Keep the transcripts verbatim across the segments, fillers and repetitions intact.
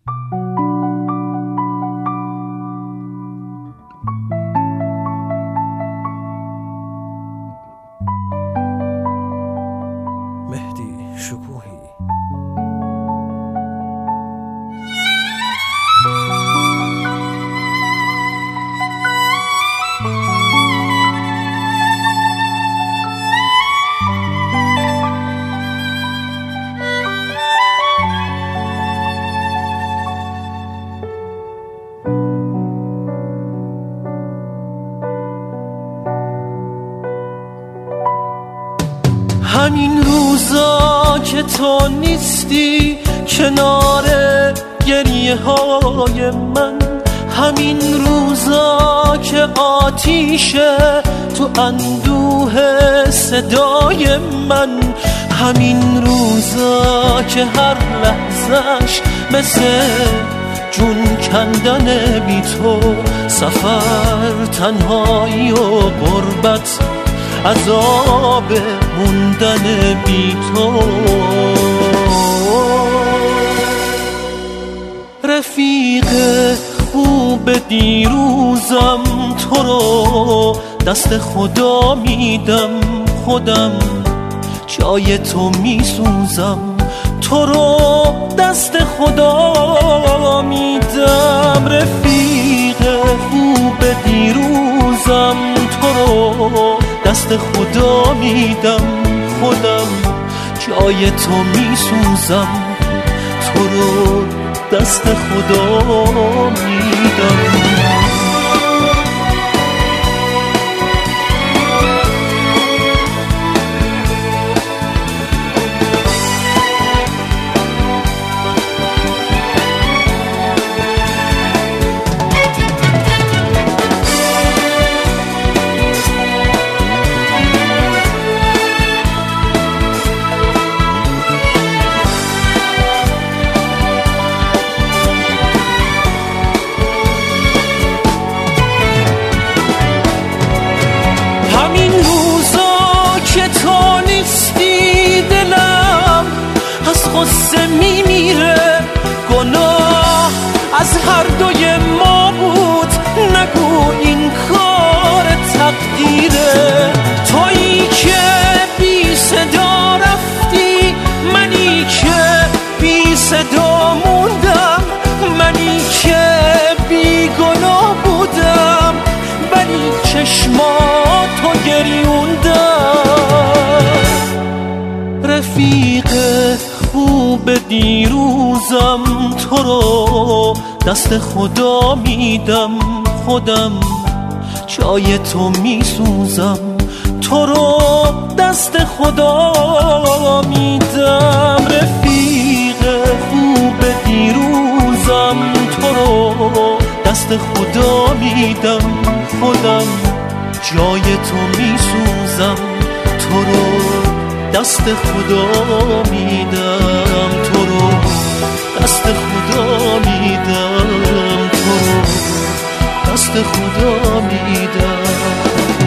مهدی شکوهی همین روزا که تو نیستی کنار گریه های من، همین روزا که آتیشه تو اندوه صدای من، همین روزا که هر لحظش مثل جون کندن بی تو، سفر تنهایی و غربت، عذاب موندن بی تو. رفیق خوب دیروزم، تو رو دست خدا میدم، خودم جای تو میسوزم، تو رو دست خدا میدم. رفیق خوب دیروزم، تو رو دست خدا میدم، خودم جای تو میسوزم، تو رو دست خدا میدم. غصه میمیره، گناه از هر دوی ما بود، نگو این کار تقدیره. تویی که بی صدا رفتی، منی که بی صدا موندم، منی که بی گناه بودم، ولی چشماتو گریوندم. رفیق خوب دیروزم، تو رو دست خدا میدم، خودم جای تو میسوزم، تو رو دست خدا میدم. رفیق خوب دیروزم، تو رو دست خدا میدم، خودم جای تو میسوزم، تو رو دست خدا میدم، تو رو دست خدا میدم، تو رو دست خدا میدم،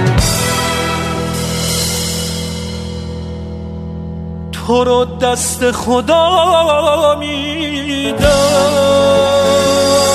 تو رو دست خدا میدم.